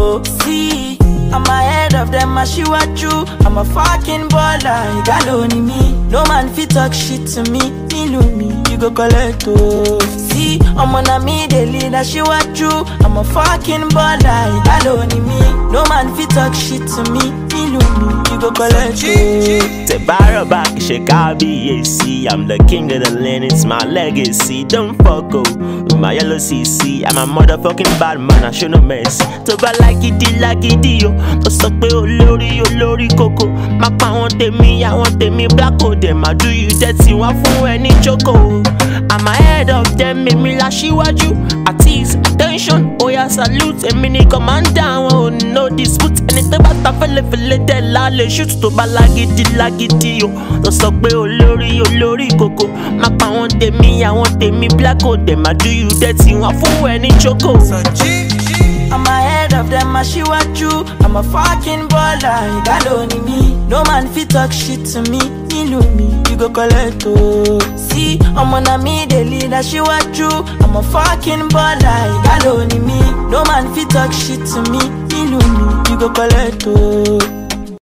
oh. See, I'm ahead of them, I she what you. I'm a fucking baller, you got only me. No man fit talk shit to me, you go collect, oh. See, I'm on a me, they lead, I she what you. I'm a fucking baller, you got only me. No man fit talk shit to me, you go collect, oh. To borrow back, shake RBAC. I'm the king of the land, it's my legacy. Don't fuck up with my yellow CC. I'm a motherfucking bad man, I show no mercy. To buy like it, yo. To suck me, olori, coco. My pa want me, I want me, black o them. I do you dirty, one for any choco. I'm ahead of them, make me lash you at you. At ease, attention, oh yeah, salute. A mini command down, oh no dispute. Anything about the fele, tell all the shoot. To buy like it, yo. To suck me, olori, coco. My pa want me, I want me, black o them. I do you dirty, one for any choco. I'm ahead of them, I she what you. I'm a fucking baller, you got only me. No man fit talk shit to me, you go collect, oh. See, I'm on a me, they lead, I she what you. I'm a fucking baller, you got only me. No man fit talk shit to me, you go collect, oh.